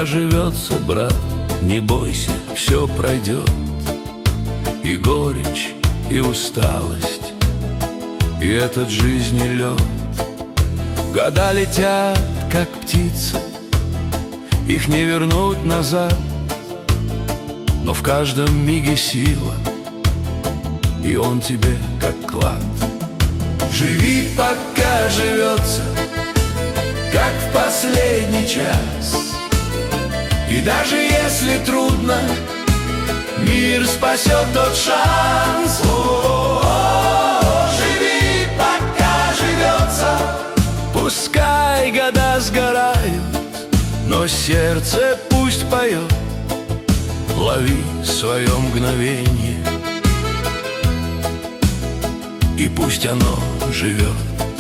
пока живется, брат, не бойся, все пройдет. И горечь, и усталость, и этот жизни лед. Года летят, как птицы, их не вернуть назад. Но в каждом миге сила, и он тебе как клад. Живи, пока живется, как в последний час. И даже если трудно, мир спасет тот шанс. Живи, пока живется. Пускай года сгорают, но сердце пусть поет. Лови свое мгновенье, и пусть оно живет.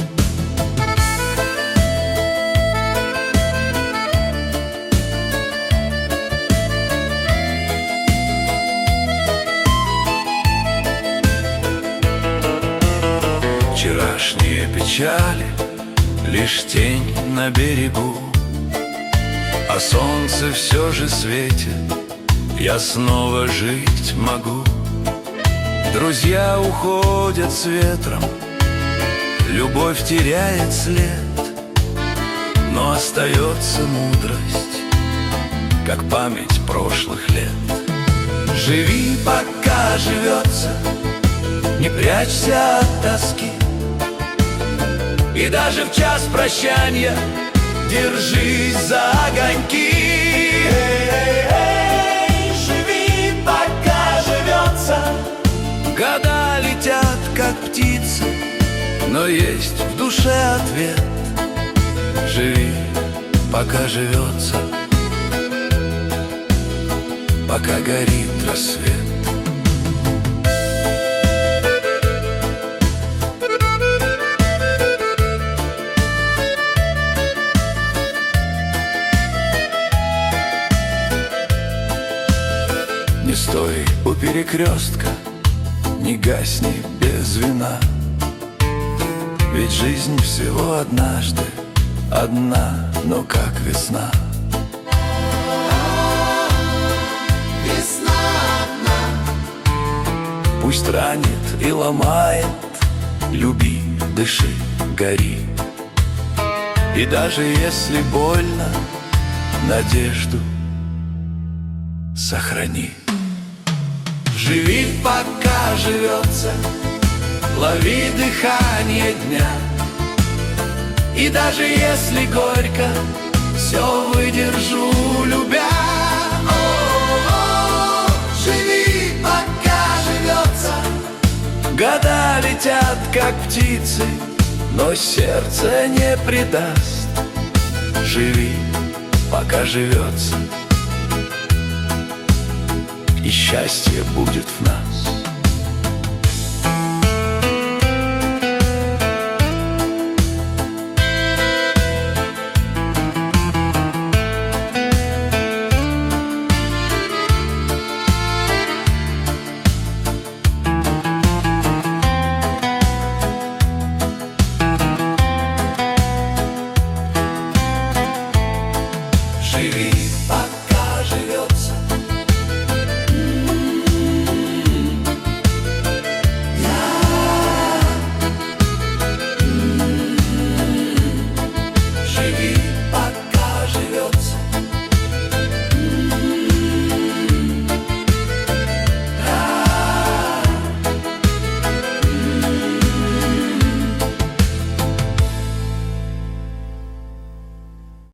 Вчерашние печали — лишь тень на берегу, а солнце все же светит, я снова жить могу. Друзья уходят с ветром, любовь теряет след, но остается мудрость, как память прошлых лет. Живи, пока живется, не прячься от тоски, и даже в час прощания держись за огоньки. Живи, пока живется. Года летят, как птицы, но есть в душе ответ. Живи, пока живется, пока горит рассвет. Не стой у перекрестка, не гасни без вина, ведь жизнь всего однажды одна, но как весна. Весна одна. Пусть ранит и ломает, люби, дыши, гори. И даже если больно, надежду сохрани. Живи, пока живется, лови дыхание дня. И даже если горько, все выдержу, любя. Живи, пока живется. Года летят, как птицы, но сердце не предаст. Живи, пока живется, и счастье будет в нас.